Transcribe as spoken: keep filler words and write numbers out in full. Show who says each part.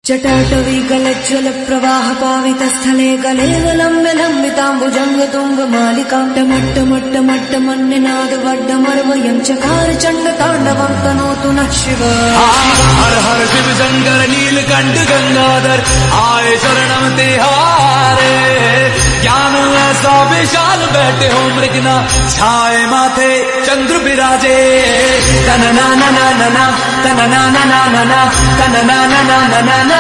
Speaker 1: जटाटवी गलज्ज्वल प्रवाह पावित स्थले गले लम्ब्य लम्बिताम्बुजंग तुंग मालिकां टमट्ट मट्ट मट्ट मन्निनाद वड्डमर्वयं चकार चंड तांडवं तनोतु नः शिव।
Speaker 2: हर हर शिव शंकर नीलकंठ गंगाधर आए शरणम तिहारे। ज्ञान ऐसा विशाल बैठे हो मृगना छाए माथे चंद्र विराजे। तन ना ना ना ना ना तन ना ना ना ना ना तन ना ना ना ना ना।